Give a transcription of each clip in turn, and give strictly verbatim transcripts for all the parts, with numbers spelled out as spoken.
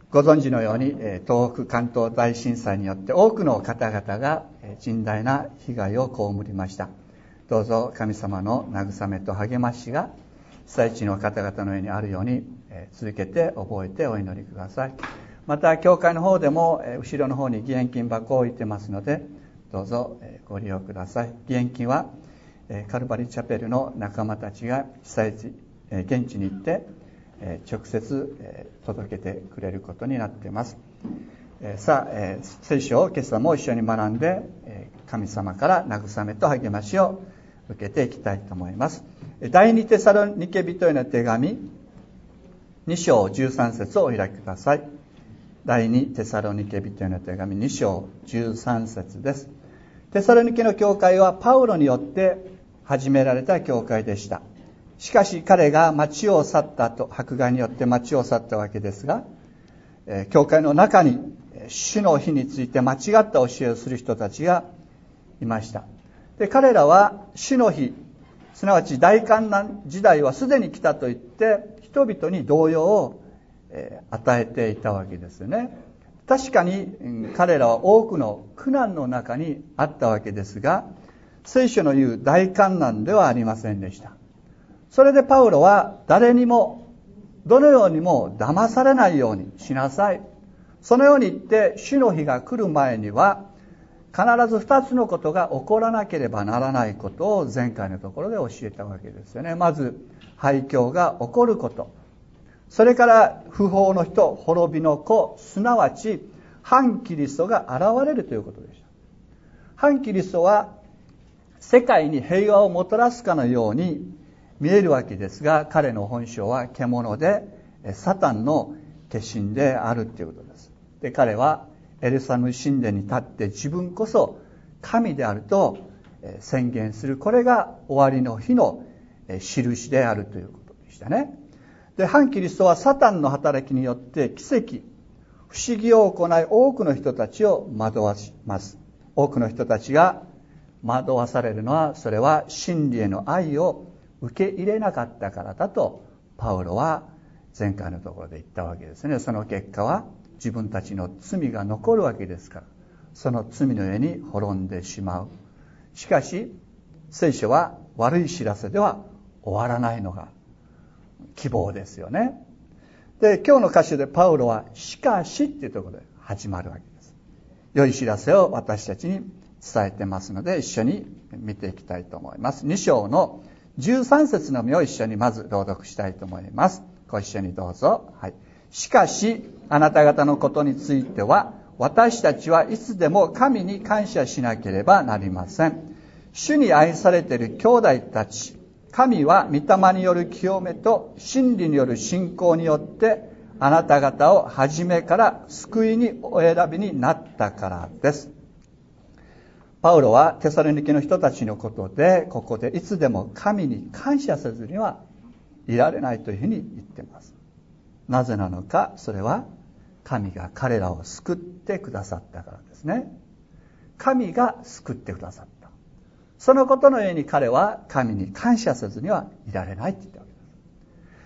ご存知のように東北関東大震災によって多くの方々が甚大な被害を被りました。どうぞ神様の慰めと励ましが被災地の方々の上にあるように続けて覚えてお祈りください。また教会の方でも後ろの方に義援金箱を置いてますので、どうぞご利用ください。義援金はカルバリーチャペルの仲間たちが被災地現地に行って直接届けてくれることになっています。さあ、聖書を今朝も一緒に学んで神様から慰めと励ましを受けていきたいと思います。第二テサロニケ人への手紙に章じゅうさん節をお開きください。第二テサロニケ人への手紙に章じゅうさん節です。テサロニケの教会はパウロによって始められた教会でした。しかし彼が町を去ったと、迫害によって町を去ったわけですが、教会の中に主の日について間違った教えをする人たちがいました。で、彼らは主の日、すなわち大観難時代はすでに来たと言って人々に動揺を与えていたわけですよね。確かに彼らは多くの苦難の中にあったわけですが、聖書の言う大観難ではありませんでした。それでパウロは誰にもどのようにも騙されないようにしなさい。そのように言って主の日が来る前には必ず二つのことが起こらなければならないことを前回のところで教えたわけですよね。まず廃墟が起こること。それから不法の人、滅びの子、すなわち反キリストが現れるということでした。反キリストは世界に平和をもたらすかのように見えるわけですが、彼の本性は獣でサタンの化身であるということです。で、彼はエルサレム神殿に立って自分こそ神であると宣言する。これが終わりの日の印であるということでしたね。で、反キリストはサタンの働きによって奇跡、不思議を行い多くの人たちを惑わします。多くの人たちが惑わされるのは、それは真理への愛を受け入れなかったからだとパウロは前回のところで言ったわけですね。その結果は自分たちの罪が残るわけですから、その罪の上に滅んでしまう。しかし聖書は悪い知らせでは終わらないのが希望ですよね。で、今日の箇所でパウロはしかしっていうところで始まるわけです。良い知らせを私たちに伝えてますので、一緒に見ていきたいと思います。に章のじゅうさん節のみを一緒にまず朗読したいと思います。ご一緒にどうぞ。はい。しかしあなた方のことについては私たちはいつでも神に感謝しなければなりません。主に愛されている兄弟たち、神は御霊による清めと真理による信仰によってあなた方を初めから救いにお選びになったからです。パウロはテサロニケの人たちのことで、ここでいつでも神に感謝せずにはいられないというふうに言っています。なぜなのか、それは神が彼らを救ってくださったからですね。神が救ってくださった。そのことの上に彼は神に感謝せずにはいられないって言ったわけです。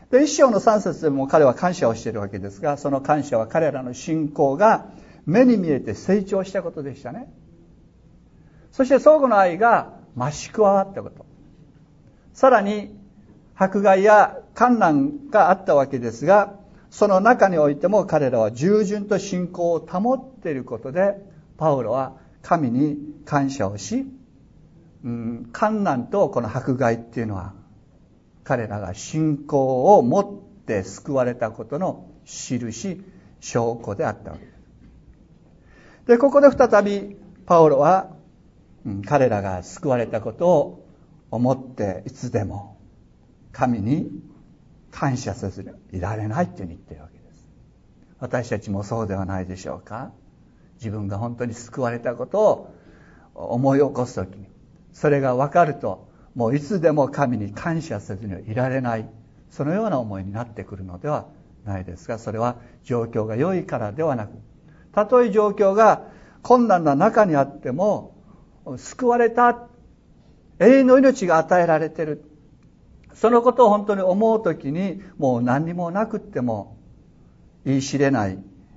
で、一章の三節でも彼は感謝をしているわけですが、その感謝は彼らの信仰が目に見えて成長したことでしたね。そして相互の愛が増し加わったこと。さらに迫害や患難があったわけですが、その中においても彼らは従順と信仰を保っていることで、パウロは神に感謝をし、うん、患難とこの迫害っていうのは彼らが信仰を持って救われたことの印、証拠であったわけです。で、ここで再びパウロは彼らが救われたことを思っていつでも神に感謝せずにいられないというふうに言っているわけです。私たちもそうではないでしょうか。自分が本当に救われたことを思い起こすときに、それが分かるともういつでも神に感謝せずにはいられない、そのような思いになってくるのではないですか。それは状況が良いからではなく、たとえ状況が困難な中にあっても救われた、永遠の命が与えられている、そのことを本当に思うときに、もう何にもなくっても言い知れない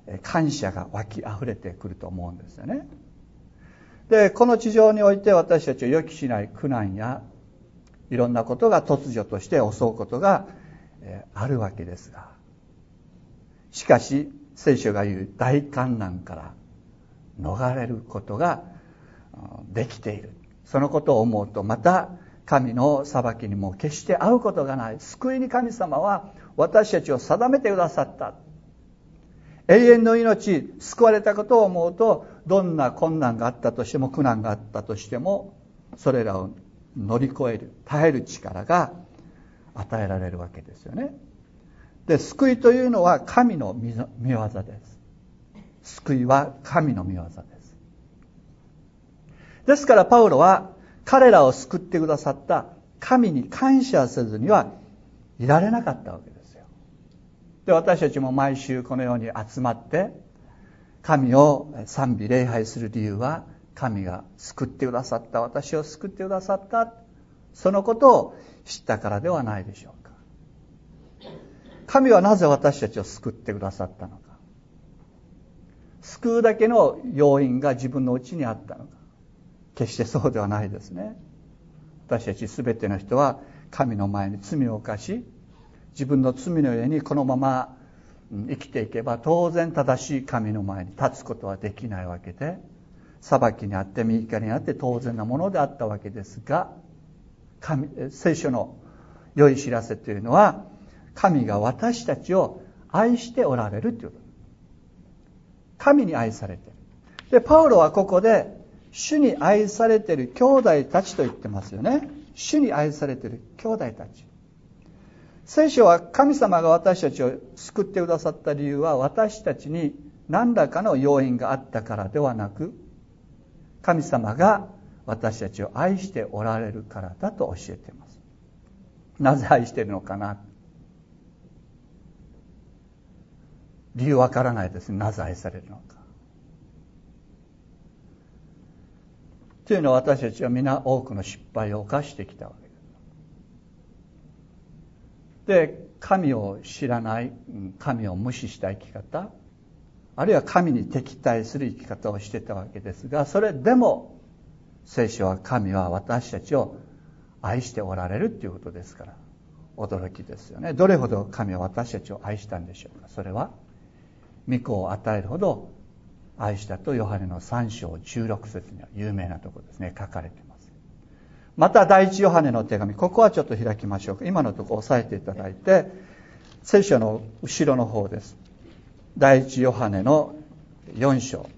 感謝が湧き溢れてくると思うんですよね。で、この地上において私たちを予期しない苦難やいろんなことが突如として襲うことがあるわけですが、しかし聖書が言う大患難から逃れることができている。そのことを思うと、また神の裁きにも決して合うことがない。救いに神様は私たちを定めてくださった。永遠の命、救われたことを思うと、どんな困難があったとしても、苦難があったとしても、それらを乗り越える、耐える力が与えられるわけですよね。で、救いというのは神の御業です。救いは神の御業です。ですからパウロは彼らを救ってくださった神に感謝せずにはいられなかったわけですよ。で、私たちも毎週このように集まって神を賛美礼拝する理由は、神が救ってくださった、私を救ってくださった、そのことを知ったからではないでしょうか。神はなぜ私たちを救ってくださったのか。救うだけの要因が自分のうちにあったのか。決してそうではないですね。私たちすべての人は神の前に罪を犯し、自分の罪の上にこのまま生きていけば当然正しい神の前に立つことはできないわけで、裁きにあって御怒りにあって当然なものであったわけですが、神聖書の良い知らせというのは、神が私たちを愛しておられるということ。神に愛されている。で、パウロはここで主に愛されている兄弟たちと言ってますよね。主に愛されている兄弟たち。聖書は神様が私たちを救ってくださった理由は、私たちに何らかの要因があったからではなく、神様が私たちを愛しておられるからだと教えています。なぜ愛しているのかな。理由わからないですね。なぜ愛されるのか。というのは、私たちは皆多くの失敗を犯してきたわけです。で、神を知らない、神を無視した生き方、あるいは神に敵対する生き方をしてたわけですが、それでも聖書は神は私たちを愛しておられるということですから、驚きですよね。どれほど神は私たちを愛したんでしょうか。それは御子を与えるほど愛したとヨハネのさん章じゅうろく節には有名なところですね、書かれています。また第一ヨハネの手紙、ここはちょっと開きましょうか。今のところ押さえていただいて、聖書の後ろの方です。第一ヨハネのよん章、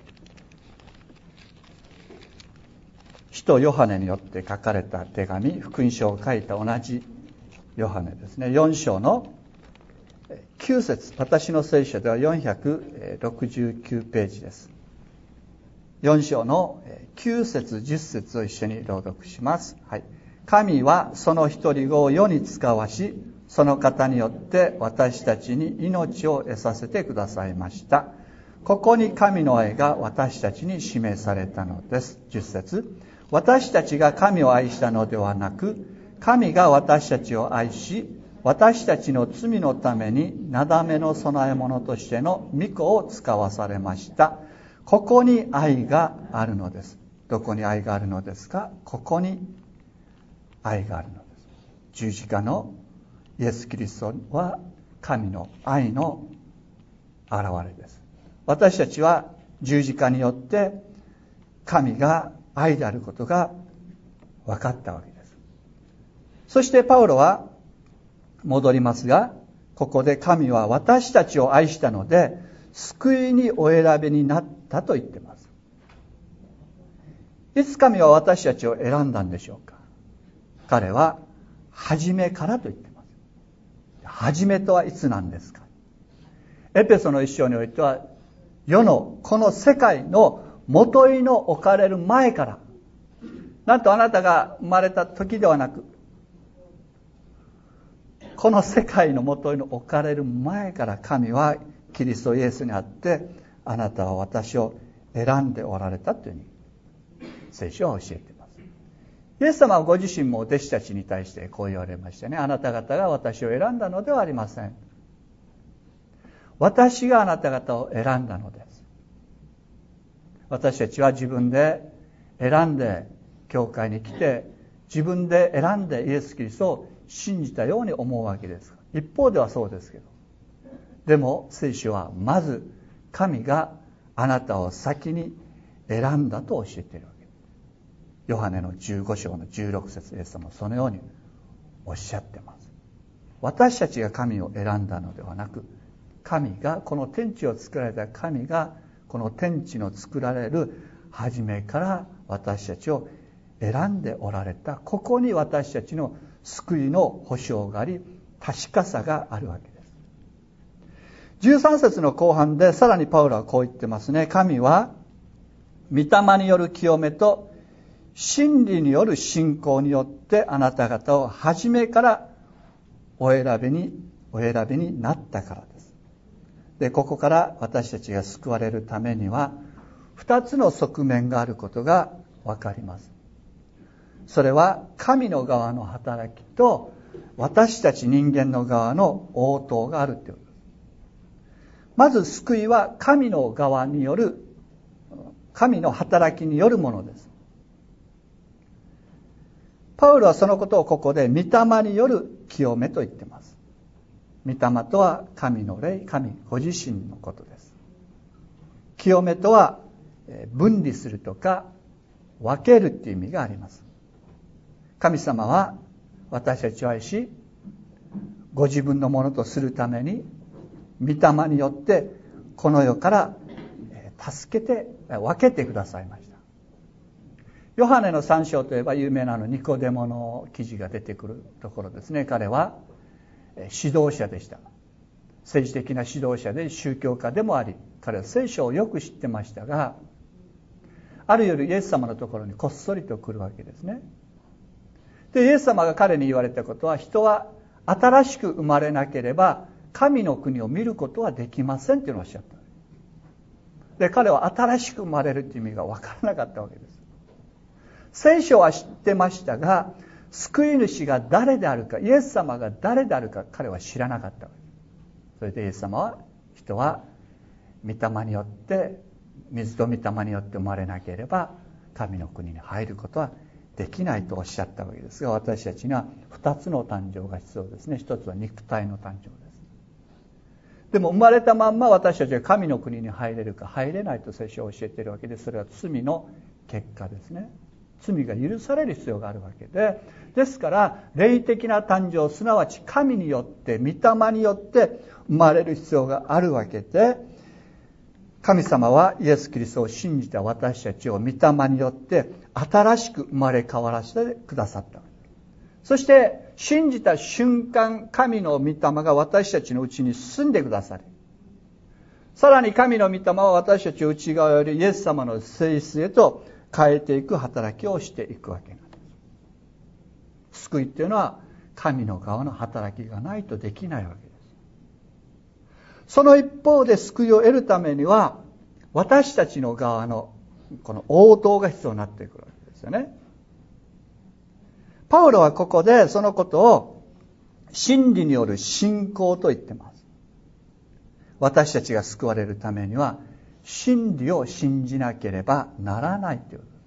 使徒ヨハネによって書かれた手紙、福音書を書いた同じヨハネですね。よん章のきゅう節、私の聖書ではよんひゃくろくじゅうきゅうページです。よん章のきゅう節じゅっ節を一緒に朗読します。はい。神はその一人子を世に使わし、その方によって私たちに命を得させてくださいました。ここに神の愛が私たちに示されたのです。じゅっ節、私たちが神を愛したのではなく、神が私たちを愛し、私たちの罪のためになだめの供え物としての御子を使わされました。ここに愛があるのです。どこに愛があるのですか。ここに愛があるのです。十字架のイエス・キリストは神の愛の現れです。私たちは十字架によって神が愛であることが分かったわけです。そしてパウロは戻りますが、ここで神は私たちを愛したので救いにお選びになったと言っています。いつ神は私たちを選んだんでしょうか。彼は初めからと言っています。初めとはいつなんですか。エペソの一章においては、世のこの世界の元いの置かれる前から、なんとあなたが生まれた時ではなく、この世界の元いの置かれる前から神はキリストイエスにあって、あなたは私を選んでおられたというふうに聖書は教えています。イエス様はご自身も弟子たちに対してこう言われましたね。あなた方が私を選んだのではありません。 私があなた方を選んだのです。私たちは自分で選んで教会に来て、自分で選んでイエス・キリストを信じたように思うわけです。一方ではそうですけど、でも聖書はまず神があなたを先に選んだと教えているわけです。ヨハネのじゅうご章のじゅうろく節、イエス様はそのようにおっしゃってます。私たちが神を選んだのではなく、神が、この天地を作られた神が、この天地の作られる初めから私たちを選んでおられた。ここに私たちの救いの保証があり、確かさがあるわけです。じゅうさん節の後半でさらにパウロはこう言ってますね。神は御霊による清めと真理による信仰によってあなた方を初めからお選びにお選びになったからです。で、ここから私たちが救われるためには二つの側面があることがわかります。それは神の側の働きと私たち人間の側の応答があるということです。まず救いは神の側による、神の働きによるものです。パウロはそのことをここで御霊による清めと言っています。御霊とは神の霊、神ご自身のことです。清めとは分離するとか分けるっていう意味があります。神様は私たちを愛し、ご自分のものとするために御霊によってこの世から助けて分けてくださいました。ヨハネのさん章といえば有名なのニコデモの記事が出てくるところですね。彼は指導者でした。政治的な指導者で宗教家でもあり、彼は聖書をよく知ってましたが、ある夜イエス様のところにこっそりと来るわけですね。で、イエス様が彼に言われたことは、人は新しく生まれなければ神の国を見ることはできませんというのをおっしゃった。で、彼は新しく生まれるという意味が分からなかったわけです。聖書は知ってましたが、救い主が誰であるか、イエス様が誰であるか彼は知らなかったわけです。それでイエス様は、人は御霊によって、水と御霊によって生まれなければ神の国に入ることはできないとおっしゃったわけですが、私たちには二つの誕生が必要ですね。一つは肉体の誕生です。でも生まれたまんま私たちが神の国に入れるか入れないと聖書を教えているわけで、それは罪の結果ですね。罪が許される必要があるわけで、ですから霊的な誕生、すなわち神によって御霊によって生まれる必要があるわけで、神様はイエス・キリストを信じた私たちを御霊によって新しく生まれ変わらせてくださった。そして信じた瞬間、神の御霊が私たちのうちに住んでくださり、さらに神の御霊は私たちを内側よりイエス様の性質へと変えていく働きをしていくわけなんです。救いっていうのは神の側の働きがないとできないわけです。その一方で救いを得るためには私たちの側のこの応答が必要になってくるわけですよね。パウロはここでそのことを真理による信仰と言ってます。私たちが救われるためには真理を信じなければならないということです。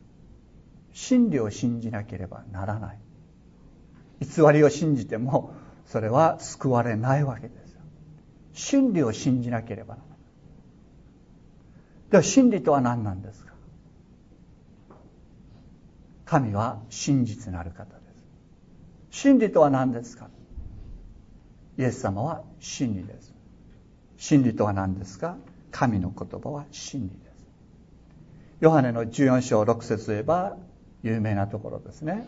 真理を信じなければならない。偽りを信じてもそれは救われないわけです。真理を信じなければならない。では真理とは何なんですか？神は真実なる方です。真理とは何ですか？イエス様は真理です。真理とは何ですか？神の言葉は真理です。ヨハネのじゅうよん章ろく節といえば有名なところですね。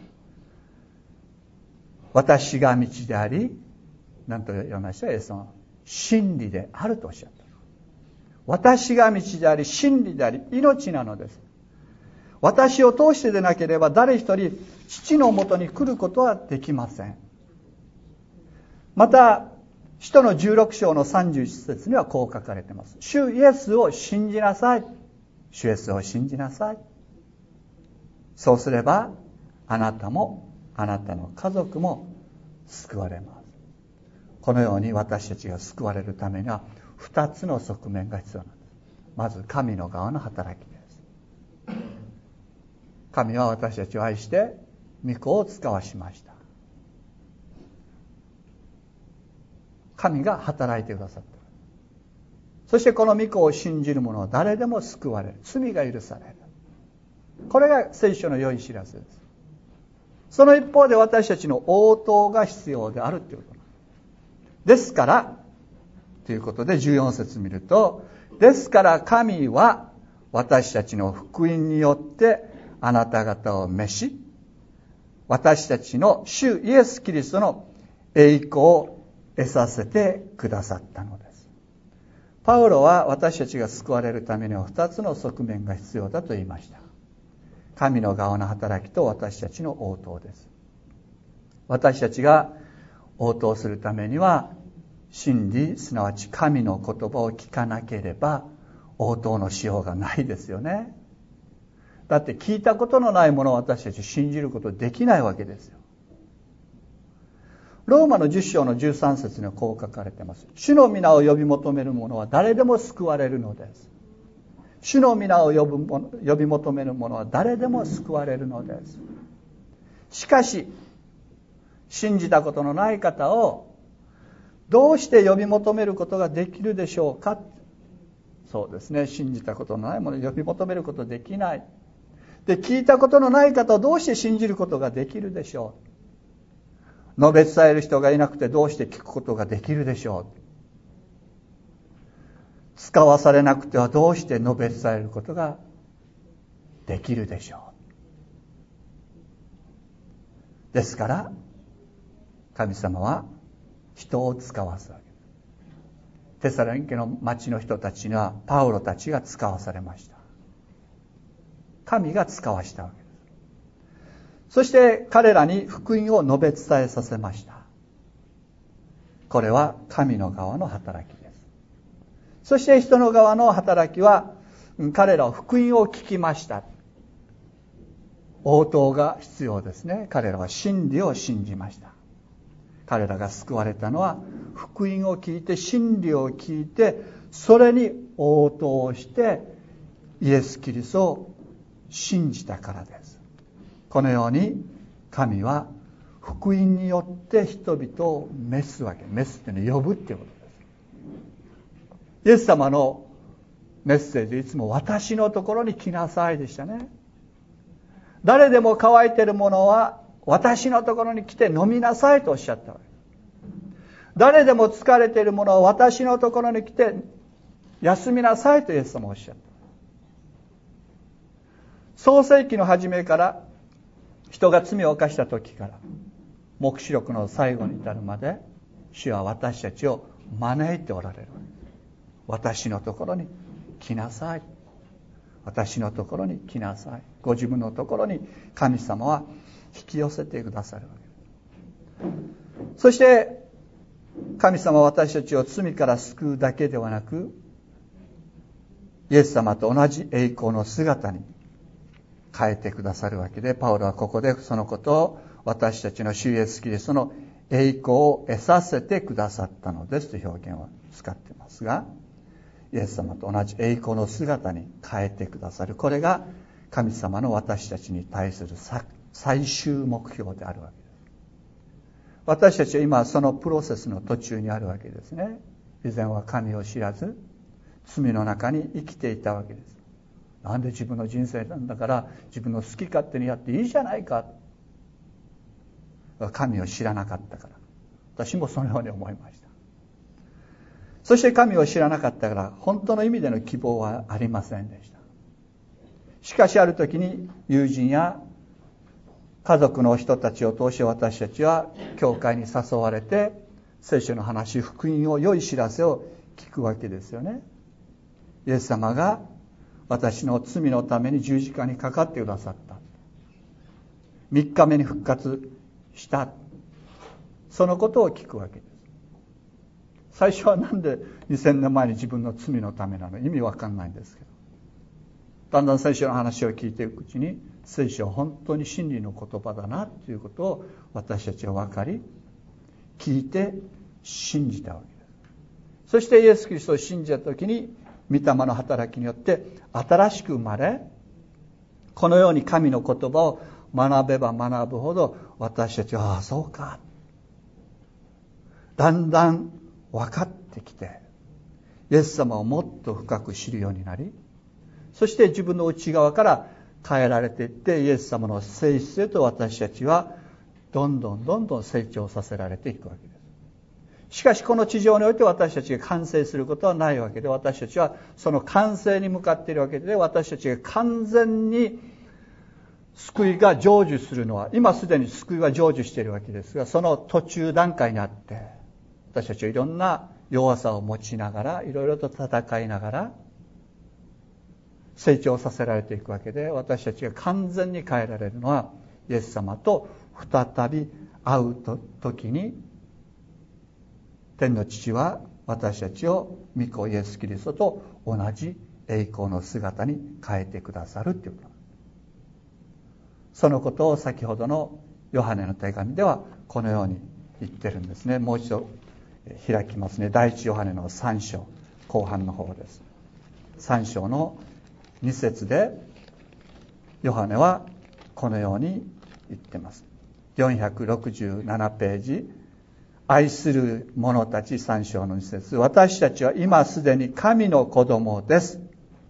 私が道であり、何と言いました？イエス様は真理であるとおっしゃった。私が道であり、真理であり、命なのです。私を通してでなければ誰一人父のもとに来ることはできません。また使徒のじゅうろく章のさんじゅういち節にはこう書かれています。主イエスを信じなさい。主イエスを信じなさい。そうすればあなたもあなたの家族も救われます。このように私たちが救われるためにはふたつの側面が必要なんです。まず神の側の働きです。神は私たちを愛して御子を使わしました。神が働いてくださった。そしてこの御子を信じる者は誰でも救われる。罪が許される。これが聖書の良い知らせです。その一方で私たちの応答が必要であるということですからということでじゅうよん節見ると、ですから神は私たちの福音によってあなた方を召し、私たちの主イエス・キリストの栄光を得させてくださったのです。パウロは私たちが救われるためにはふたつの側面が必要だと言いました。神の側の働きと私たちの応答です。私たちが応答するためには真理、すなわち神の言葉を聞かなければ応答のしようがないですよね。だって聞いたことのないものを私たち信じることできないわけですよ。ローマのじゅっ章のじゅうさん節にはこう書かれています。主の皆を呼び求める者は誰でも救われるのです。主の皆を呼ぶも呼び求める者は誰でも救われるのです。しかし信じたことのない方をどうして呼び求めることができるでしょうか。そうですね、信じたことのないものを呼び求めることできない。で、聞いたことのない方をどうして信じることができるでしょう。述べ伝える人がいなくてどうして聞くことができるでしょう。使わされなくてはどうして述べ伝えることができるでしょう。ですから神様は人を使わすわけです。テサロニケの町の人たちにはパウロたちが使わされました。神が使わしたわけです。そして彼らに福音を述べ伝えさせました。これは神の側の働きです。そして人の側の働きは、彼らは福音を聞きました。応答が必要ですね。彼らは真理を信じました。彼らが救われたのは福音を聞いて、真理を聞いて、それに応答してイエス・キリストを信じたからです。このように神は福音によって人々を召すわけ。召すというのは呼ぶっていうことです。イエス様のメッセージ、いつも私のところに来なさいでしたね。誰でも乾いているものは私のところに来て飲みなさいとおっしゃったわけです。誰でも疲れているものは私のところに来て休みなさいとイエス様おっしゃった。創世記の初めから人が罪を犯した時から黙示録の最後に至るまで、主は私たちを招いておられる。私のところに来なさい。私のところに来なさい。ご自分のところに神様は引き寄せてくださるわけです。そして神様は私たちを罪から救うだけではなく、イエス様と同じ栄光の姿に変えてくださるわけで、パウロはここでそのことを私たちの主イエスキリストの栄光を得させてくださったのですという表現を使っていますが、イエス様と同じ栄光の姿に変えてくださる、これが神様の私たちに対する最終目標であるわけです。私たちは今そのプロセスの途中にあるわけですね。以前は神を知らず罪の中に生きていたわけです。なんで自分の人生なんだから自分の好き勝手にやっていいじゃないか。神を知らなかったから。私もそのように思いました。そして神を知らなかったから本当の意味での希望はありませんでした。しかしある時に友人や家族の人たちを通して私たちは教会に誘われて聖書の話、福音を、良い知らせを聞くわけですよね。イエス様が私の罪のために十字架にかかってくださった。みっかめに復活した。そのことを聞くわけです。最初はなんでにせんねんまえに自分の罪のためなの、意味わかんないんですけど、だんだん聖書の話を聞いていくうちに、聖書は本当に真理の言葉だなということを私たちは分かり、聞いて信じたわけです。 そしてイエス・キリストを信じた時に御霊の働きによって新しく生まれ、このように神の言葉を学べば学ぶほど私たちは、ああそうか、だんだん分かってきて、イエス様をもっと深く知るようになり、そして自分の内側から変えられていって、イエス様の性質へと私たちはどんどんどんどん成長させられていくわけです。しかしこの地上において私たちが完成することはないわけで、私たちはその完成に向かっているわけで、私たちが完全に救いが成就するのは、今すでに救いは成就しているわけですが、その途中段階にあって、私たちはいろんな弱さを持ちながら、いろいろと戦いながら成長させられていくわけで、私たちが完全に変えられるのはイエス様と再び会う時に、天の父は私たちを御子イエス・キリストと同じ栄光の姿に変えてくださるということ。そのことを先ほどのヨハネの手紙ではこのように言ってるんですね。もう一度開きますね。第一ヨハネのさん章後半の方です。さん章のに節でヨハネはこのように言ってます。よんひゃくろくじゅうななページ、愛する者たちさん章のに節、私たちは今すでに神の子供です。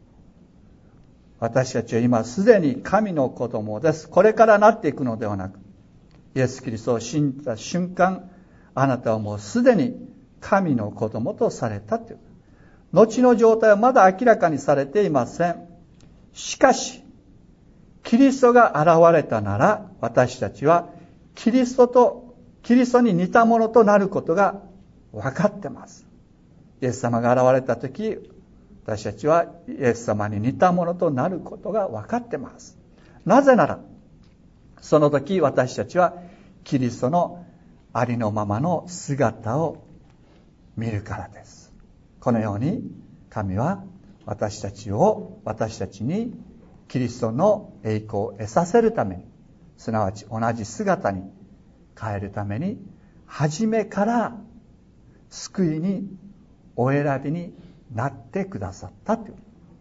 私たちは今すでに神の子供です。これからなっていくのではなく、イエス・キリストを信じた瞬間、あなたはもうすでに神の子供とされたという。後の状態はまだ明らかにされていません。しかし、キリストが現れたなら、私たちはキリストと、キリストに似たものとなることが分かってます。イエス様が現れたとき、私たちはイエス様に似たものとなることが分かってます。なぜなら、その時私たちはキリストのありのままの姿を見るからです。このように神は私たちを、私たちにキリストの栄光を得させるために、すなわち同じ姿に変えるために、初めから救いにお選びになってくださったという。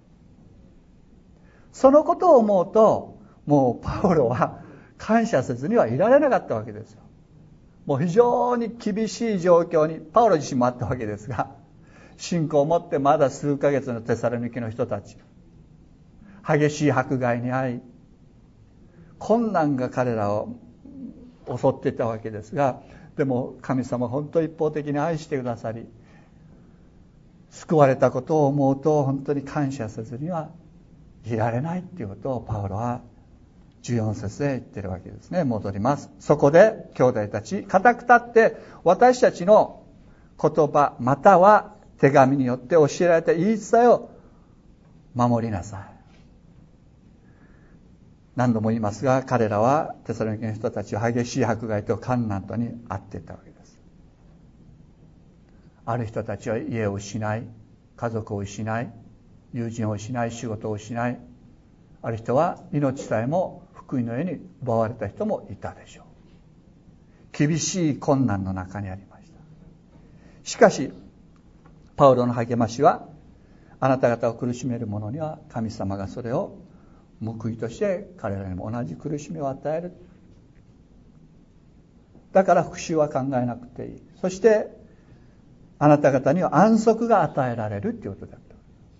そのことを思うと、もうパウロは感謝せずにはいられなかったわけですよ。もう非常に厳しい状況にパウロ自身もあったわけですが、信仰を持ってまだ数ヶ月のテサロニケの人たち、激しい迫害に遭い、困難が彼らを襲っていたわけですが、でも神様は本当に一方的に愛してくださり、救われたことを思うと本当に感謝せずにはいられないということをパウロはじゅうよん節で言っているわけですね。戻ります。そこで兄弟たち、固く立って私たちの言葉または手紙によって教えられた言い伝えを守りなさい。何度も言いますが、彼らはテサロニケの人たちは激しい迫害と患難とに遭っていたわけです。ある人たちは家を失い、家族を失い、友人を失い、仕事を失い、ある人は命さえも福音の上に奪われた人もいたでしょう。厳しい困難の中にありました。しかしパウロの励ましは、あなた方を苦しめる者には神様がそれを報いとして彼らにも同じ苦しみを与える。だから復讐は考えなくていい。そしてあなた方には安息が与えられるということだった。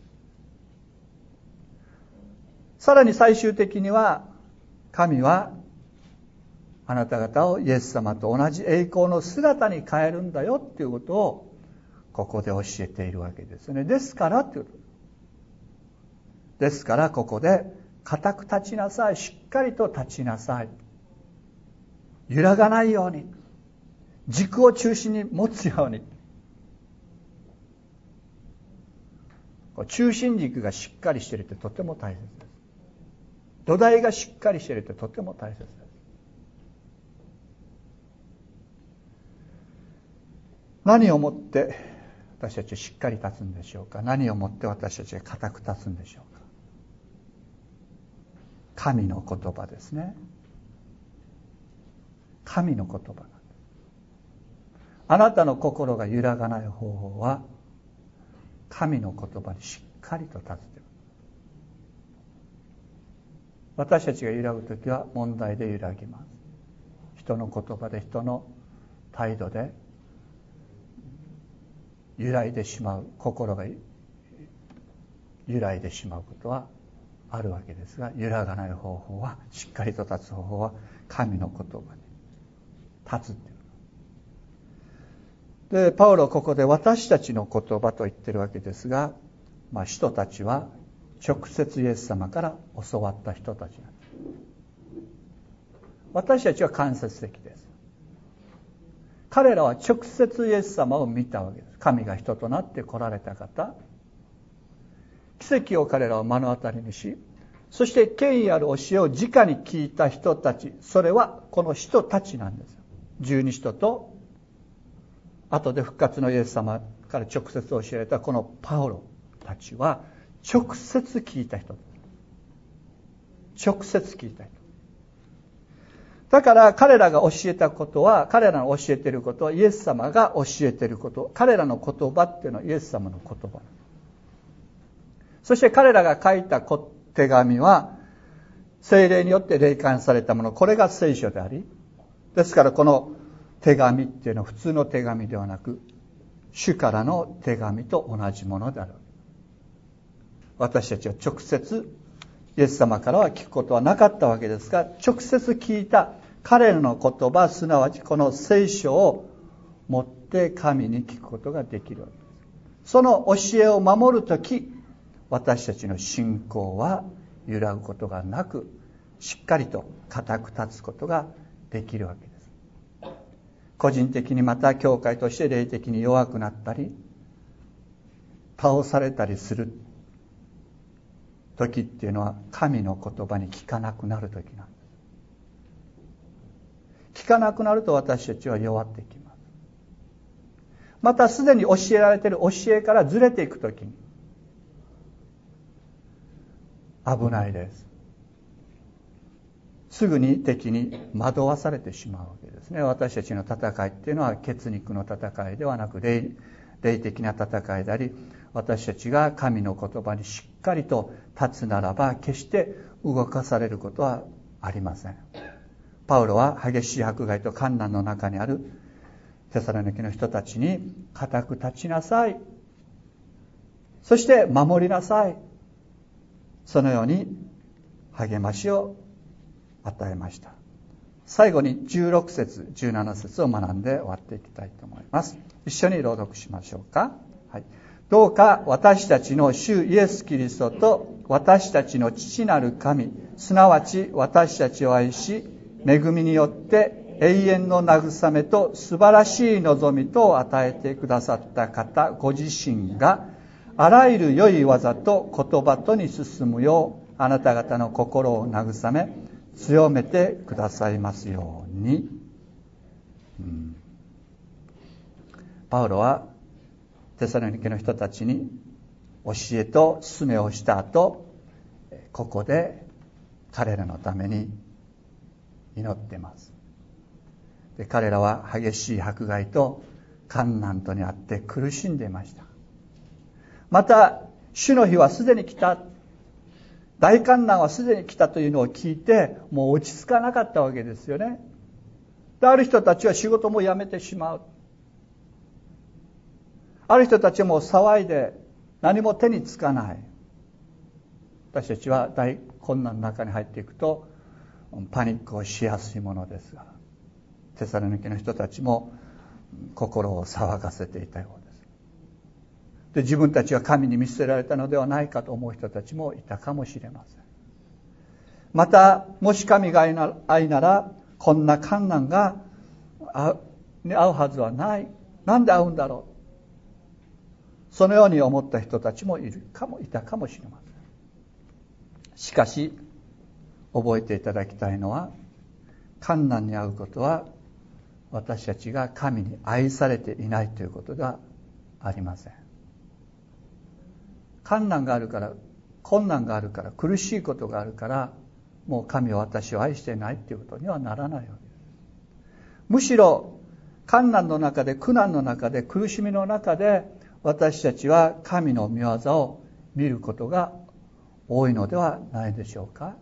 さらに最終的には、神はあなた方をイエス様と同じ栄光の姿に変えるんだよということをここで教えているわけですね。ですからということですからここで固く立ちなさい、しっかりと立ちなさい、揺らがないように、軸を中心に持つように。中心軸がしっかりしているってとても大切です。土台がしっかりしているってとても大切です。何をもって私たちはしっかり立つんでしょうか。何をもって私たちが固く立つんでしょうか。神の言葉ですね。神の言葉。あなたの心が揺らがない方法は神の言葉にしっかりと立つという。私たちが揺らぐときは問題で揺らぎます。人の言葉で、人の態度で揺らいでしまう、心が揺らいでしまうことはあるわけですが、揺らがない方法は、しっかりと立つ方法は神の言葉に立つっていう。で、パウロはここで私たちの言葉と言ってるわけですが、まあ、使徒たちは直接イエス様から教わった人たちなんです。私たちは間接的です。彼らは直接イエス様を見たわけです。神が人となって来られた方、奇跡を彼らは目の当たりにし、そして権威ある教えを直に聞いた人たち、それはこの人たちなんですよ。十二使徒と、後で復活のイエス様から直接教えられたこのパウロたちは直接聞いた人。直接聞いた人。だから彼らが教えたことは、彼らの教えていることはイエス様が教えていること、彼らの言葉っていうのはイエス様の言葉。そして彼らが書いた手紙は聖霊によって霊感されたもの、これが聖書であり、ですからこの手紙っていうのは普通の手紙ではなく、主からの手紙と同じものである。私たちは直接イエス様からは聞くことはなかったわけですが、直接聞いた彼らの言葉、すなわちこの聖書を持って神に聞くことができるわけです。その教えを守るとき、私たちの信仰は揺らぐことがなく、しっかりと固く立つことができるわけです。個人的にまた教会として霊的に弱くなったり、倒されたりする時っていうのは、神の言葉に聞かなくなる時なんです。聞かなくなると私たちは弱ってきます。またすでに教えられている教えからずれていく時に危ないです。すぐに敵に惑わされてしまうわけですね。私たちの戦いっていうのは血肉の戦いではなく、霊、霊的な戦いであり、私たちが神の言葉にしっかりと立つならば、決して動かされることはありません。パウロは激しい迫害と患難の中にあるテサロニケの人たちに、固く立ちなさい、そして守りなさい、そのように励ましを与えました。最後にじゅうろく節じゅうなな節を学んで終わっていきたいと思います。一緒に朗読しましょうか。はい。どうか私たちの主イエス・キリストと私たちの父なる神、すなわち私たちを愛し、恵みによって永遠の慰めと素晴らしい望みと与えてくださった方ご自身が、あらゆる良い技と言葉とに進むよう、あなた方の心を慰め強めてくださいますように。うん、パウロはテサロニケの人たちに教えと勧めをした後、ここで彼らのために祈っています。で、彼らは激しい迫害と患難とにあって苦しんでいました。また主の日はすでに来た、大患難はすでに来たというのを聞いて、もう落ち着かなかったわけですよね。で、ある人たちは仕事も辞めてしまう。ある人たちはもう騒いで何も手につかない。私たちは大困難の中に入っていくとパニックをしやすいものですが、テサロニケの人たちも心を騒がせていたようです。で、自分たちは神に見捨てられたのではないかと思う人たちもいたかもしれません。また、もし神が愛なら、こんな困難が合うはずはない。なんで合うんだろう。そのように思った人たちもいるかもいたかもしれません。しかし、覚えていただきたいのは、困難に遭うことは、私たちが神に愛されていないということではありません。困難があるから、困難があるから、苦しいことがあるから、もう神は私を愛していないということにはならないわけです。むしろ、困難の中で、苦難の中で、苦しみの中で、 私たちは神の御業を見ることが多いのではないでしょうか。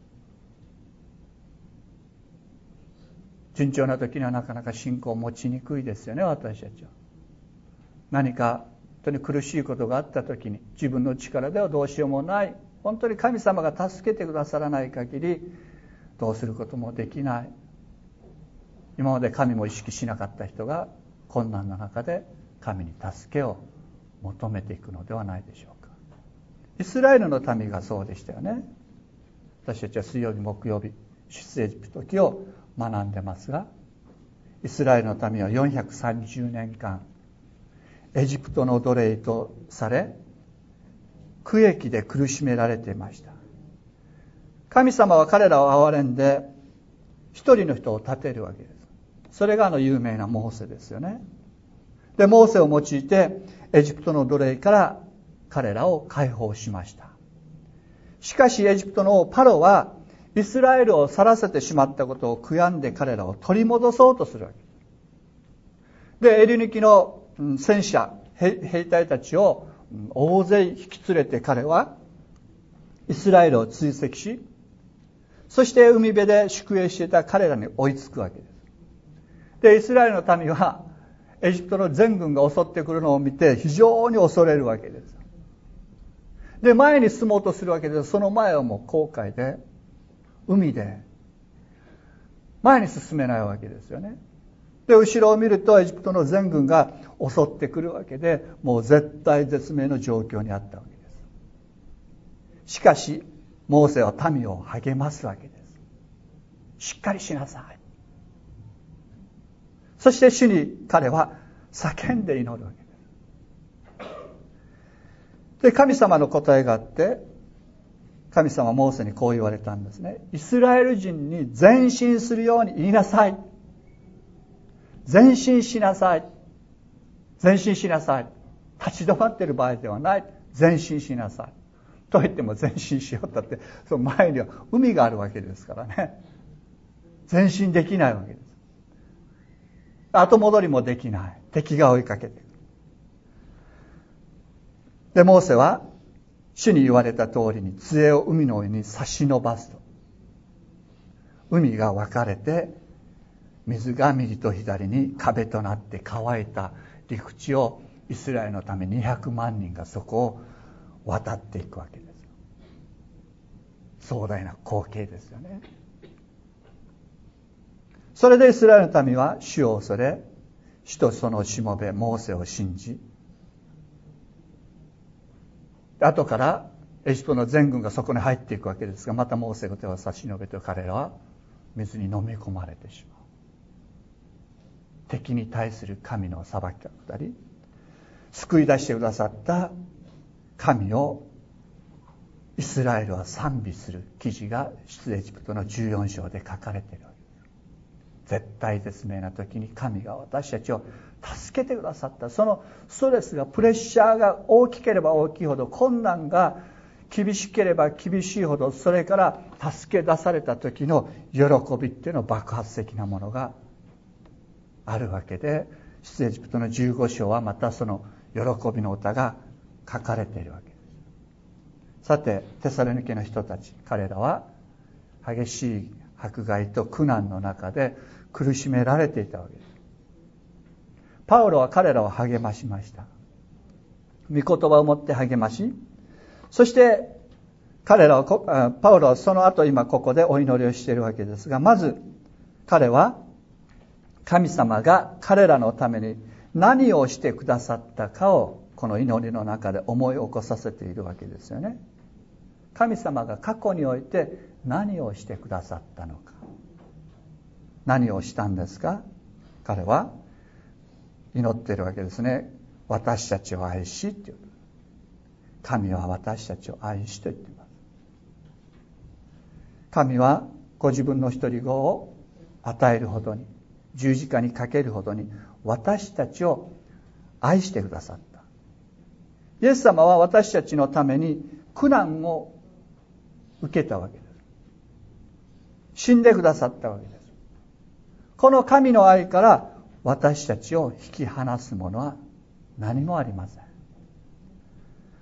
順調な時にはなかなか信仰を持ちにくいですよね。私たちは何か本当に苦しいことがあった時に、自分の力ではどうしようもない、本当に神様が助けてくださらない限りどうすることもできない、今まで神も意識しなかった人が困難な中で神に助けを求めていくのではないでしょうか。イスラエルの民がそうでしたよね。私たちは水曜日木曜日出エジプト記を学んでますが、イスラエルの民はよんひゃくさんじゅうねんかんエジプトの奴隷とされ、苦役で苦しめられていました。神様は彼らを憐れんで一人の人を立てるわけです。それがあの有名なモーセですよね。で、モーセを用いてエジプトの奴隷から彼らを解放しました。しかしエジプトの王パロはイスラエルを去らせてしまったことを悔やんで彼らを取り戻そうとするわけです。で、エリ抜きの戦車、兵隊たちを大勢引き連れて彼はイスラエルを追跡し、そして海辺で宿営していた彼らに追いつくわけです。で、イスラエルの民はエジプトの全軍が襲ってくるのを見て非常に恐れるわけです。で、前に進もうとするわけです。その前はもう航海で、海で前に進めないわけですよね。で、後ろを見るとエジプトの全軍が襲ってくるわけで、もう絶体絶命の状況にあったわけです。しかしモーセは民を励ますわけです。しっかりしなさい。そして主に彼は叫んで祈るわけです。で、神様の答えがあって、神様はモーセにこう言われたんですね。イスラエル人に前進するように言いなさい。前進しなさい。前進しなさい。立ち止まっている場合ではない。前進しなさい。と言っても前進しようったって、その前には海があるわけですからね。前進できないわけです。後戻りもできない。敵が追いかけている。で、モーセは主に言われた通りに杖を海の上に差し伸ばすと、海が分かれて水が右と左に壁となって乾いた陸地をイスラエルのためにひゃくまんにんがそこを渡っていくわけです。壮大な光景ですよね。それでイスラエルの民は主を恐れ、主とそのしもべモーセを信じ、後からエジプトの全軍がそこに入っていくわけですが、またモーセの手を差し伸べて彼らは水に飲み込まれてしまう。敵に対する神の裁きが下り、救い出してくださった神をイスラエルは賛美する記事が出エジプトのじゅうよん章で書かれているわけです。絶体絶命な時に神が私たちを助けてくださった。そのストレスが、プレッシャーが大きければ大きいほど、困難が厳しければ厳しいほど、それから助け出された時の喜びっていうの爆発的なものがあるわけで、出エジプトのじゅうご章はまたその喜びの歌が書かれているわけです。さて、テサロニケの人たち、彼らは激しい迫害と苦難の中で苦しめられていたわけです。パウロは彼らを励ましました。御言葉を持って励まし、そして彼らは、パウロはその後今ここでお祈りをしているわけですが、まず彼は神様が彼らのために何をしてくださったかをこの祈りの中で思い起こさせているわけですよね。神様が過去において何をしてくださったのか。何をしたんですか。彼は祈っているわけですね。私たちを愛しっていう。神は私たちを愛しと言っています。神はご自分の一人子を与えるほどに、十字架にかけるほどに私たちを愛してくださった。イエス様は私たちのために苦難を受けたわけです。死んでくださったわけです。この神の愛から私たちを引き離すものは何もありません。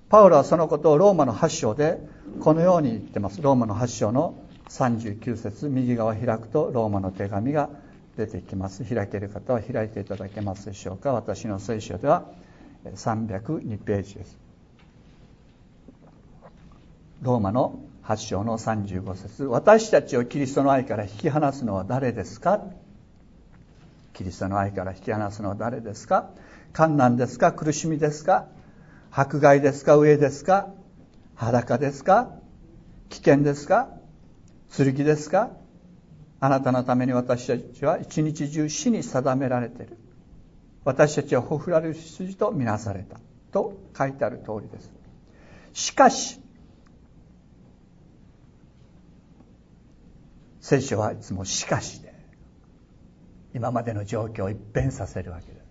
パウロはそのことをローマのはち章でこのように言ってます。ローマのはち章のさんじゅうきゅう節、右側開くとローマの手紙が出てきます。開ける方は開いていただけますでしょうか。私の聖書ではさんびゃくにページです。ローマのはち章のさんじゅうご節、私たちをキリストの愛から引き離すのは誰ですか。キリストの愛から引き離すのは誰ですか。患難ですか、苦しみですか、迫害ですか、飢えですか、裸ですか、危険ですか、剣ですか。あなたのために私たちは一日中死に定められている。私たちはほふられる羊とみなされたと書いてある通りです。しかし聖書はいつもしかしで今までの状況を一変させるわけです。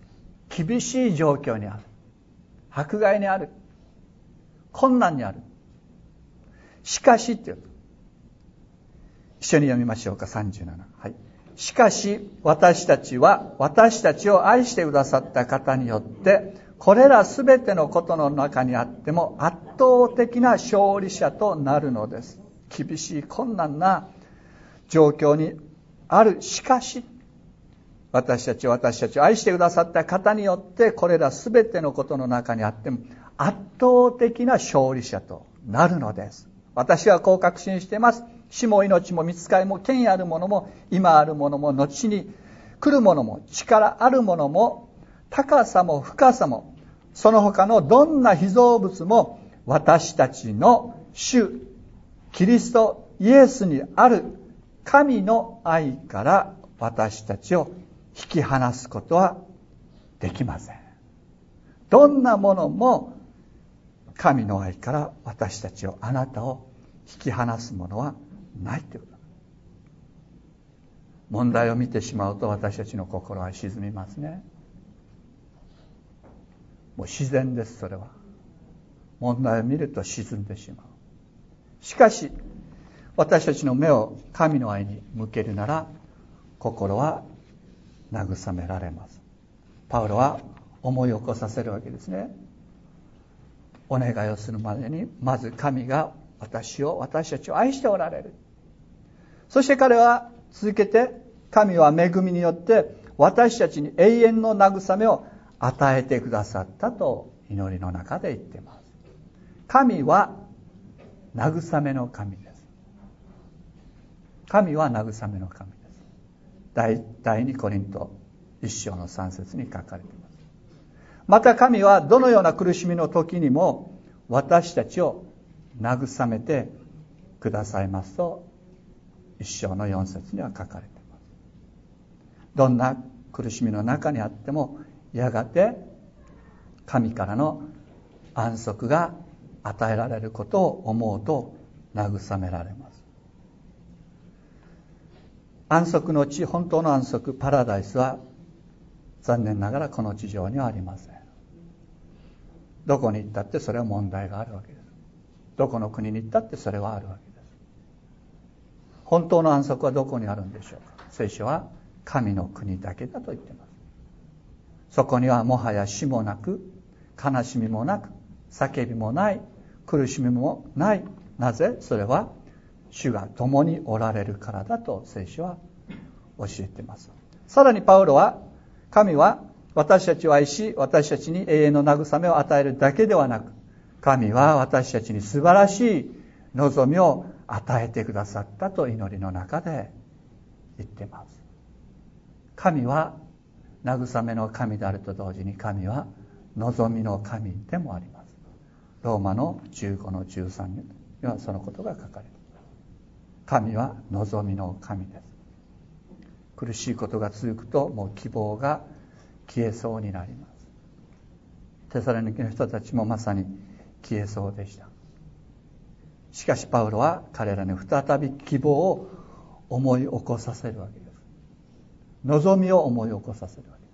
厳しい状況にある、迫害にある、困難にある。しかしっていう、一緒に読みましょうか。さんじゅうなな、はい。しかし私たちは私たちを愛してくださった方によってこれらすべてのことの中にあっても圧倒的な勝利者となるのです。厳しい困難な状況にある。しかし私たちは私たちを愛してくださった方によってこれらすべてのことの中にあっても圧倒的な勝利者となるのです。私はこう確信しています。死も命も御使いも権威あるものも今あるものも後に来るものも力あるものも高さも深さもその他のどんな被造物も私たちの主キリストイエスにある神の愛から私たちを引き離すことはできません。どんなものも神の愛から私たちをあなたを引き離すものはないということ。問題を見てしまうと私たちの心は沈みますね。もう自然です。それは問題を見ると沈んでしまう。しかし私たちの目を神の愛に向けるなら心は慰められます。パウロは思い起こさせるわけですね。お願いをするまでにまず神が私を私たちを愛しておられる。そして彼は続けて神は恵みによって私たちに永遠の慰めを与えてくださったと祈りの中で言っています。神は慰めの神です。神は慰めの神です。第, 第二コリント一章の三節に書かれています。また神はどのような苦しみの時にも私たちを慰めてくださいますと一章の四節には書かれています。どんな苦しみの中にあってもやがて神からの安息が与えられることを思うと慰められます。安息の地、本当の安息、パラダイスは残念ながらこの地上にはありません。どこに行ったってそれは問題があるわけです。どこの国に行ったってそれはあるわけです。本当の安息はどこにあるんでしょうか。聖書は神の国だけだと言っています。そこにはもはや死もなく、悲しみもなく、叫びもない、苦しみもない。なぜ？それは主が共におられるからだと聖書は教えています。さらにパウロは、神は私たちを愛し、私たちに永遠の慰めを与えるだけではなく、神は私たちに素晴らしい望みを与えてくださったと祈りの中で言っています。神は慰めの神であると同時に神は望みの神でもあります。ローマのじゅうごのじゅうさんにはそのことが書かれています。神は望みの神です。苦しいことが続くともう希望が消えそうになります。テサロニケの人たちもまさに消えそうでした。しかしパウロは彼らに再び希望を思い起こさせるわけです。望みを思い起こさせるわけです。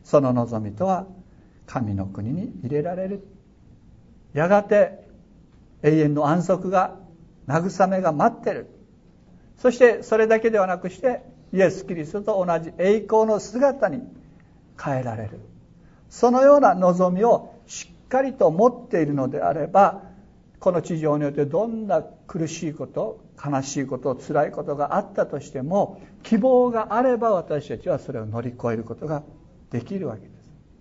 その望みとは神の国に入れられる。やがて永遠の安息が慰めが待ってる。そしてそれだけではなくしてイエス・キリストと同じ栄光の姿に変えられる。そのような望みをしっかりと持っているのであれば、この地上においてどんな苦しいこと、悲しいこと、辛いことがあったとしても、希望があれば私たちはそれを乗り越えることができるわけです。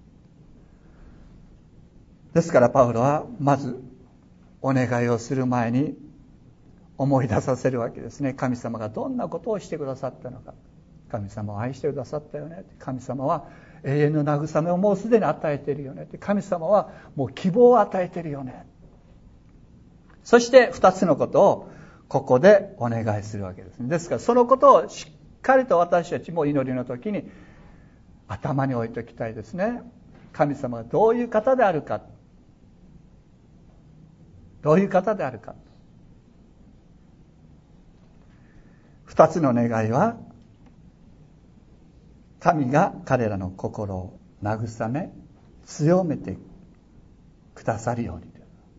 ですからパウロはまずお願いをする前に思い出させるわけですね。神様がどんなことをしてくださったのか。神様を愛してくださったよね。神様は永遠の慰めをもうすでに与えているよね。神様はもう希望を与えているよね。そして二つのことをここでお願いするわけですね。ですからそのことをしっかりと私たちも祈りの時に頭に置いておきたいですね。神様がどういう方であるか、どういう方であるか。二つの願いは、神が彼らの心を慰め強めてくださるように。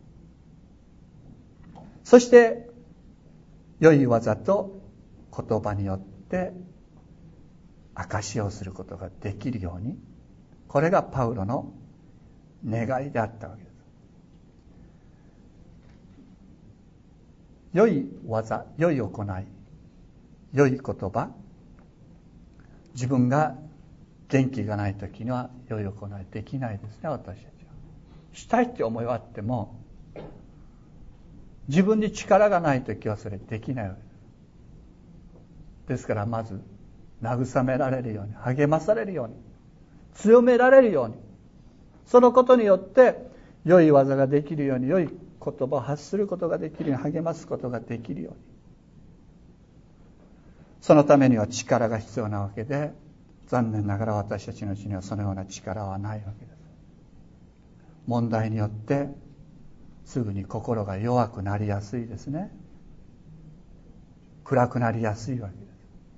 そして良い技と言葉によって証しをすることができるように、これがパウロの願いであったわけです。良い技、良い行い、良い言葉、自分が元気がない時には良い行いできないですね。私たちはしたいって思いはあっても、自分に力がない時はそれできないわけです。ですからまず慰められるように、励まされるように、強められるように、そのことによって良い技ができるように、良い言葉を発することができるように、励ますことができるように、そのためには力が必要なわけで、残念ながら私たちのうちにはそのような力はないわけです。問題によってすぐに心が弱くなりやすいですね。暗くなりやすいわけです。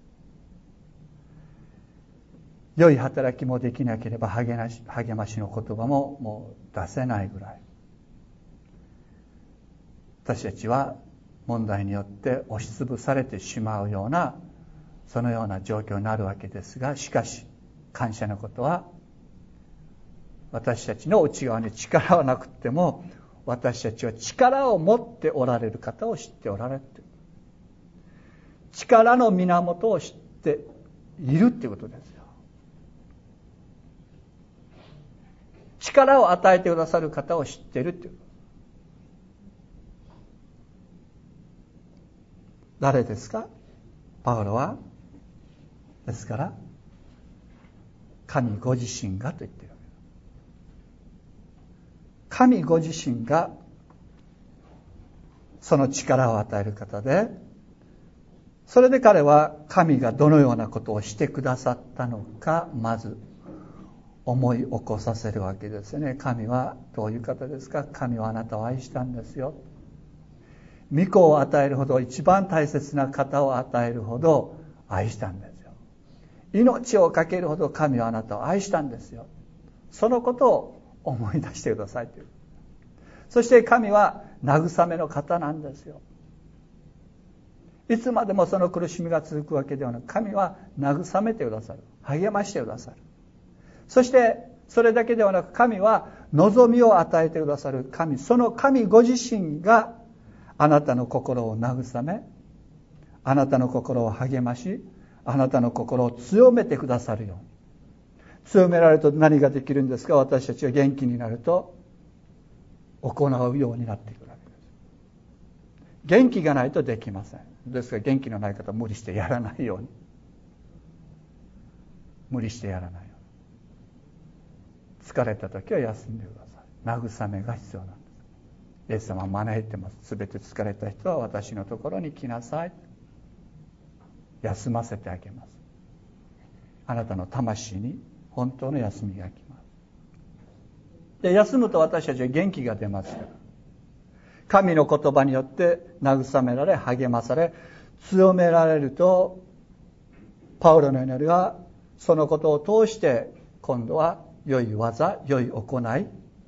良い働きもできなければ励まし、励ましの言葉ももう出せないぐらい、私たちは問題によって押しつぶされてしまうような、そのような状況になるわけですが、しかし感謝のことは、私たちの内側に力はなくっても、私たちは力を持っておられる方を知っておられる。力の源を知っているということですよ。力を与えてくださる方を知っているということ。誰ですか？パウロはですから神ご自身がと言っているわけです。神ご自身がその力を与える方で、それで彼は神がどのようなことをしてくださったのか、まず思い起こさせるわけですよね。神はどういう方ですか？神はあなたを愛したんですよ。御子を与えるほど、一番大切な方を与えるほど愛したんですよ。命をかけるほど神はあなたを愛したんですよ。そのことを思い出してくださいという。そして神は慰めの方なんですよ。いつまでもその苦しみが続くわけではなく、神は慰めてくださる、励ましてくださる。そしてそれだけではなく、神は望みを与えてくださる神、その神ご自身があなたの心を慰め、あなたの心を励まし、あなたの心を強めてくださるように。強められると何ができるんですか？私たちが元気になると行うようになってくるわけです。元気がないとできません。ですから元気のない方は無理してやらないように。無理してやらないように。疲れた時は休んでください。慰めが必要なんです。イエス様は招いてます。すべて疲れた人は私のところに来なさい。休ませてあげます。あなたの魂に本当の休みが来ます。で、休むと私たちは元気が出ますから。神の言葉によって慰められ、励まされ、強められると、パウロの祈りはそのことを通して今度は良い技、良い行い、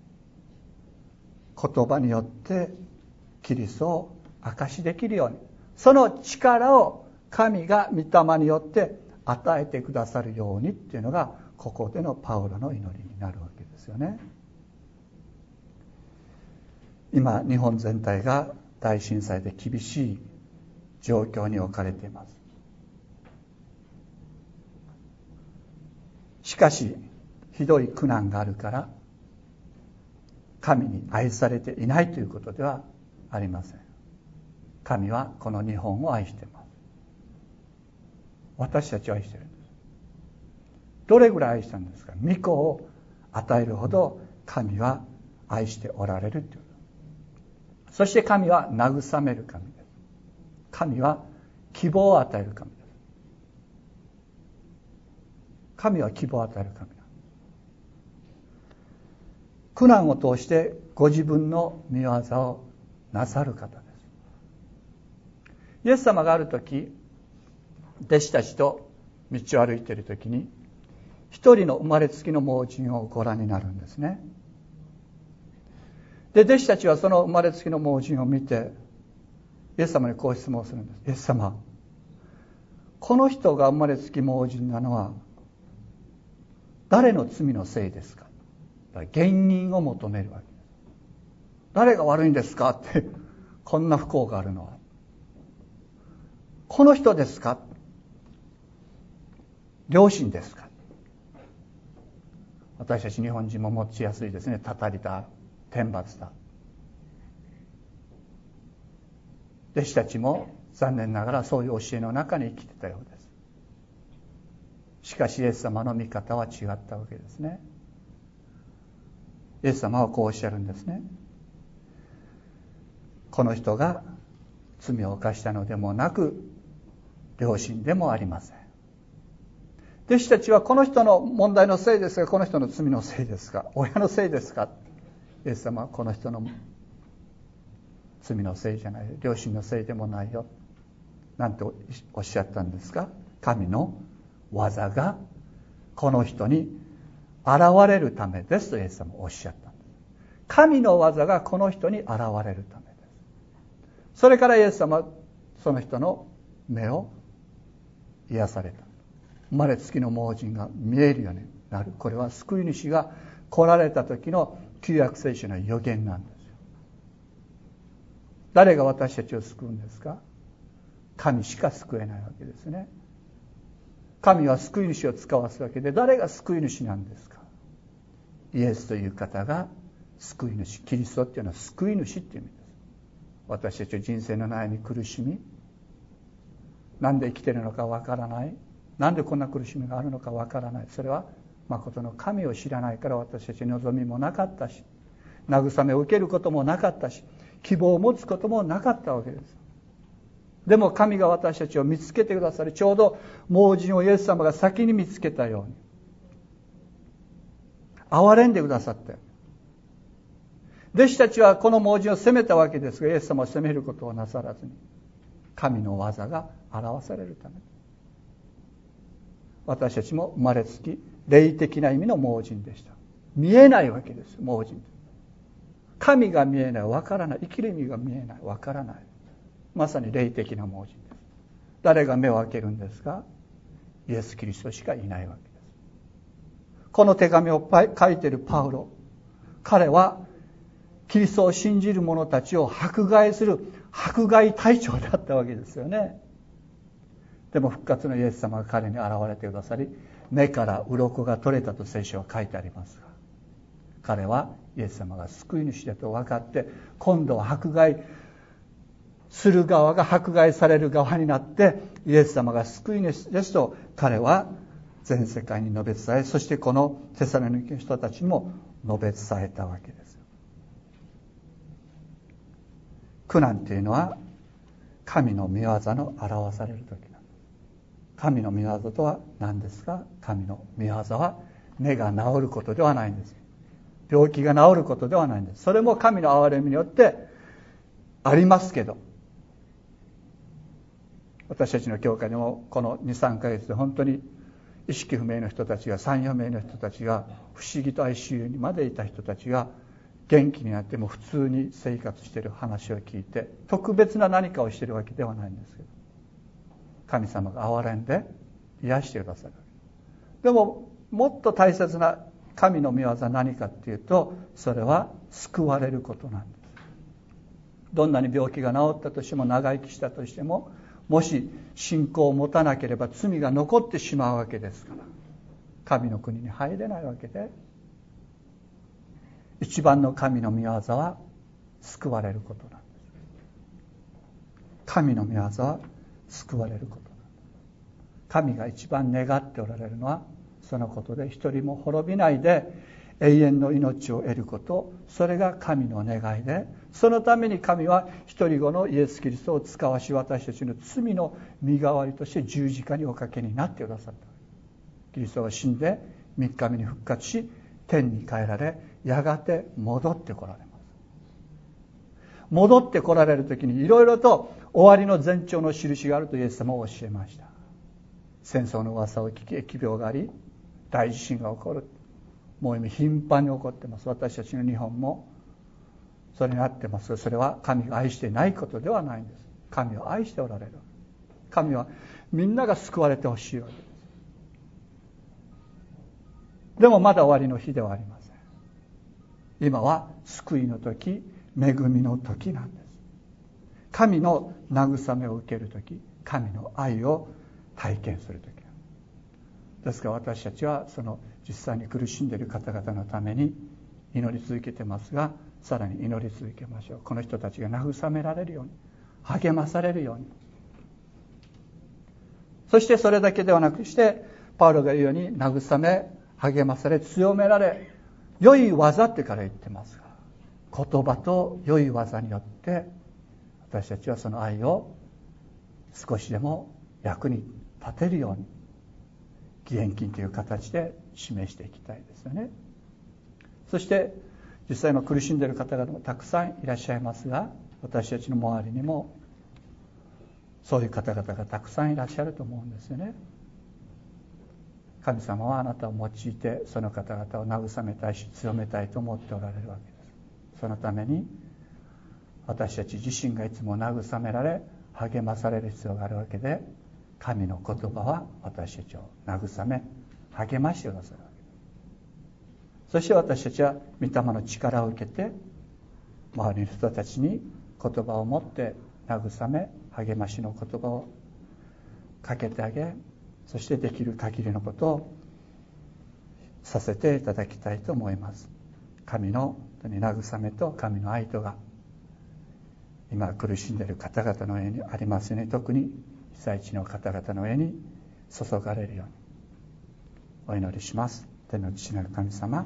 言葉によってキリストを証しできるように、その力を神が御霊によって与えてくださるようにっていうのが、ここでのパウロの祈りになるわけですよね。 今日本全体が大震災で厳しい状況に置かれています。しかしひどい苦難があるから神に愛されていないということではありません。神はこの日本を愛しています。私たちを愛しているんです。どれぐらい愛したんですか。御子を与えるほど神は愛しておられるという。そして神は慰める神です。神は希望を与える神です。神は希望を与える神です。苦難を通してご自分の御業をなさる方です。イエス様がある時、弟子たちと道を歩いている時に、一人の生まれつきの盲人をご覧になるんですね。で、弟子たちはその生まれつきの盲人を見て、イエス様にこう質問するんです。イエス様、この人が生まれつき盲人なのは誰の罪のせいですか。原因を求めるわけです。誰が悪いんですかって、こんな不幸があるのは。この人ですか。両親ですか。私たち日本人も持ちやすいですね。たたりだ、天罰だ。弟子たちも残念ながらそういう教えの中に生きてたようです。しかしイエス様の見方は違ったわけですね。イエス様はこうおっしゃるんですね。この人が罪を犯したのでもなく、両親でもありません。弟子たちはこの人の問題のせいですか、この人の罪のせいですか、親のせいですか。イエス様はこの人の罪のせいじゃない、両親のせいでもないよ、なんておっしゃったんですか。神の技がこの人に現れるためですとイエス様はおっしゃったんです。神の技がこの人に現れるためです。それからイエス様はその人の目を癒された。生まれつきの盲人が見えるようになる。これは救い主が来られた時の旧約聖書の予言なんですよ。誰が私たちを救うんですか。神しか救えないわけですね。神は救い主を使わすわけで、誰が救い主なんですか。イエスという方が救い主。キリストっていうのは救い主っていう意味です。私たちは人生の悩み、苦しみ、なんで生きているのかわからない、なんでこんな苦しみがあるのかわからない。それは誠の神を知らないから私たちに望みもなかったし、慰めを受けることもなかったし、希望を持つこともなかったわけです。でも神が私たちを見つけてくださり、ちょうど盲人をイエス様が先に見つけたように憐れんでくださって、弟子たちはこの盲人を責めたわけですが、イエス様は責めることをなさらずに神の技が表されるため、私たちも生まれつき霊的な意味の盲人でした。見えないわけです。盲人、神が見えない、わからない、生きる意味が見えない、わからない、まさに霊的な盲人です。誰が目を開けるんですか。イエス・キリストしかいないわけです。この手紙を書いているパウロ、彼はキリストを信じる者たちを迫害する迫害隊長だったわけですよね。でも復活のイエス様が彼に現れてくださり、目から鱗が取れたと聖書は書いてありますが、彼はイエス様が救い主だと分かって、今度は迫害する側が迫害される側になって、イエス様が救い主ですと彼は全世界に述べ伝え、そしてこのテサロニケの人たちにも述べ伝えたわけです。苦難というのは神の御業の表される時なんです。神の御業とは何ですか。神の御業は目が治ることではないんです。病気が治ることではないんです。それも神の憐れみによってありますけど、私たちの教会でもこの にさんかげつで本当に意識不明の人たちが さん、よめいの人たちが、不思議と アイシーユー にまでいた人たちが元気になっても普通に生活している話を聞いて、特別な何かをしているわけではないんですけど、神様が憐れんで癒してくださる。でももっと大切な神の御業は何かっていうと、それは救われることなんです。 どんなに病気が治ったとしても長生きしたとしても、もし信仰を持たなければ罪が残ってしまうわけですから、神の国に入れないわけで、一番の神の御業は救われることなんです。神の御業は救われることなんです。神が一番願っておられるのはそのことで、一人も滅びないで永遠の命を得ること、それが神の願いで、そのために神は一人子のイエス・キリストを使わし、私たちの罪の身代わりとして十字架におかけになってくださった。キリストが死んでみっかめに復活し、天に帰られ、やがて戻ってこられます。戻ってこられる時にいろいろと終わりの前兆の印があるとイエス様は教えました。戦争の噂を聞き、疫病があり、大地震が起こる。もう今頻繁に起こってます。私たちの日本もそれになってます。それは神が愛していないことではないんです。神を愛しておられる。神はみんなが救われてほしいわけです。でもまだ終わりの日ではありません。今は救いの時、恵みの時なんです。神の慰めを受ける時、神の愛を体験する時ですから、私たちはその実際に苦しんでいる方々のために祈り続けてますが、さらに祈り続けましょう。この人たちが慰められるように、励まされるように。そしてそれだけではなくして、パウロが言うように慰め、励まされ、強められ、良い技ってから言ってますが、言葉と良い技によって私たちはその愛を少しでも役に立てるように、義援金という形で示していきたいですよね。そして実際の苦しんでいる方々もたくさんいらっしゃいますが、私たちの周りにもそういう方々がたくさんいらっしゃると思うんですよね。神様はあなたを用いてその方々を慰めたいし強めたいと思っておられるわけです。そのために私たち自身がいつも慰められ励まされる必要があるわけで、神の言葉は私たちを慰め励ましてくださるわけです。そして私たちは御霊の力を受けて周りの人たちに言葉を持って慰め励ましの言葉をかけてあげ、そしてできる限りのことをさせていただきたいと思います。神の慰めと神の愛とが今苦しんでいる方々の上にありますように、特に被災地の方々の上に注がれるようにお祈りします。天の父なる神様、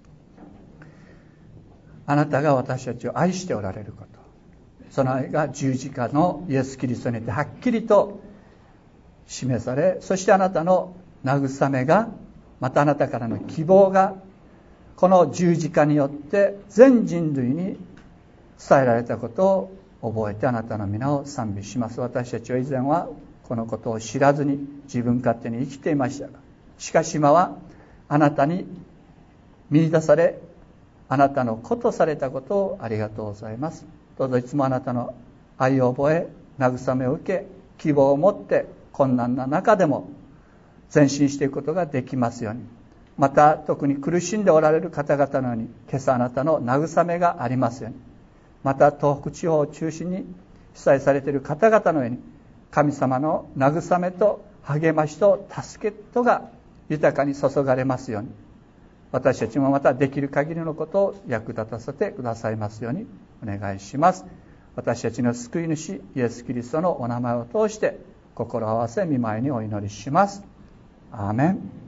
あなたが私たちを愛しておられること、その愛が十字架のイエス・キリストによってはっきりと示され、そしてあなたの慰めが、またあなたからの希望がこの十字架によって全人類に伝えられたことを覚えてあなたの皆を賛美します。私たちは以前はこのことを知らずに自分勝手に生きていましたが、しかし今はあなたに見出され、あなたの子とされたことをありがとうございます。どうぞいつもあなたの愛を覚え、慰めを受け、希望を持って困難な中でも前進していくことができますように。また特に苦しんでおられる方々のように、今朝あなたの慰めがありますように。また東北地方を中心に被災されている方々のように、神様の慰めと励ましと助けとが豊かに注がれますように、私たちもまたできる限りのことを役立たせてくださいますようにお願いします。私たちの救い主イエス・キリストのお名前を通して心合わせ御前にお祈りします。アーメン。